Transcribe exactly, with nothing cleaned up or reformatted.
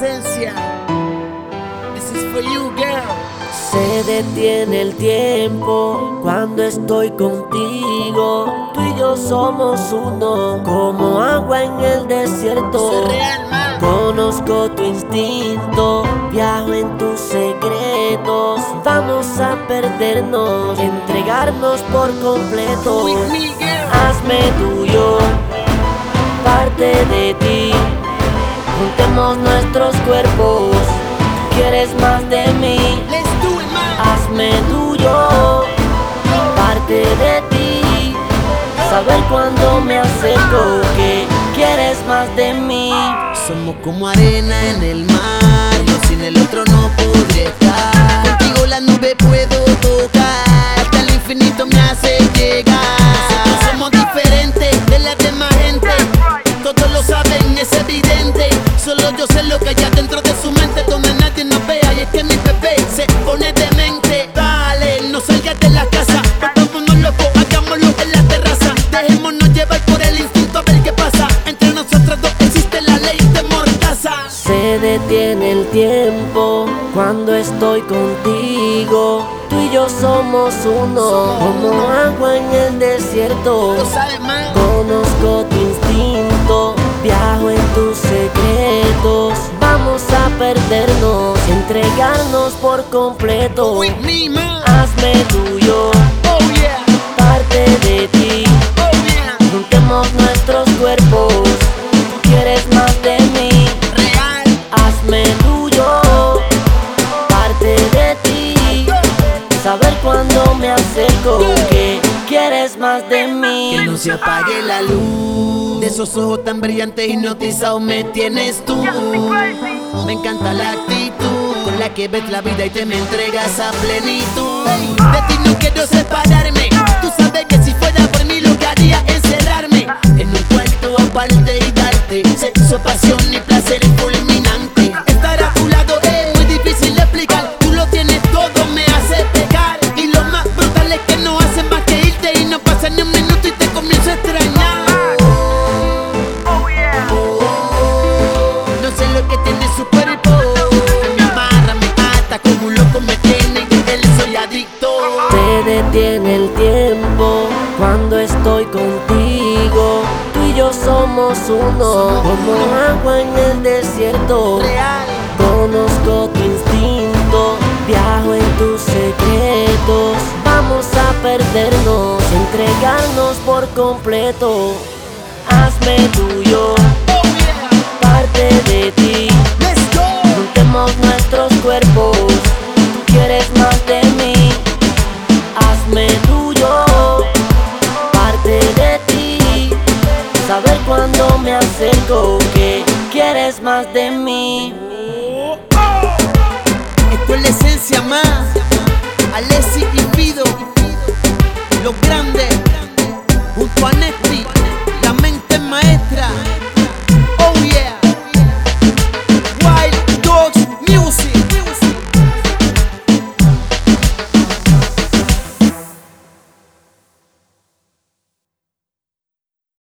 esencia. This is for you, girl. Se detiene el tiempo cuando estoy contigo. Tú y yo somos uno, como agua en el desierto. Soy real, man. Conozco tu instinto, viajo en tus secretos. Vamos a perdernos, entregarnos por completo. With me, girl. Hazme tuyo, parte de ti. Juntemos nuestros cuerpos. ¿Quieres más de mí? Let's do it, man. Hazme tuyo, parte de ti. Saber cuando me acerco que quieres más de mí. Somos como arena en el mar, yo sin el otro no podré estar. Contigo la nube puedo tocar, hasta el infinito me hace llegar. Nosotros somos diferentes de la demás gente, todos lo saben, es evidente. Solo yo sé lo que hay adentro de su mente, donde nadie nos vea. Y es que mi bebé se pone demente. Dale, no salgas de la casa, volvámonos locos, hagámoslo en la terraza. Dejémonos llevar por el instinto a ver qué pasa. Entre nosotros dos existe la ley de Mordaza. Se detiene el tiempo cuando estoy contigo. Tú y yo somos uno, como agua en el desierto. Lo sabes, man. Conozco tu instinto, viajo en tus secretos. Vamos a perdernos, entregarnos por completo. With me, man. Hazme tuyo, Oh yeah, parte de ti. oh yeah. Juntemos nuestros cuerpos. Tú quieres más de mí. Real. Hazme tuyo, parte de ti. Saber cuando me acerco que quieres más de mí. Que no se apague la luz de esos ojos tan brillantes, hipnotizados me tienes tú. Me encanta la actitud con la que ves la vida y te me entregas a plenitud. De ti no quiero separarme, tú sabes que si fuera por mí lo que haría es encerrarme en un cuarto aparte y darte sexo, pasión y placer fulminante. Estar a tu lado es muy difícil de explicar, tú lo tienes todo, me hace pecar. Y lo más brutal es que no hace más que irte y no pasa ni un minuto y te comienzo a extrañar. No sé lo que tiene su cuerpo, me amarra, me ata, como un loco me tiene y de él soy adicto. Se detiene el tiempo cuando estoy contigo. Tú y yo somos uno, como agua en el desierto. Real. Conozco tu instinto, viajo en tus secretos. Vamos a perdernos, entregarnos por completo. Hazme tuyo, Oh yeah, parte de ti. let's go. Juntemos nuestros cuerpos. Tú quieres más de mí. Hazme tuyo, parte de ti. Saber cuando me acerco que quieres más de mí.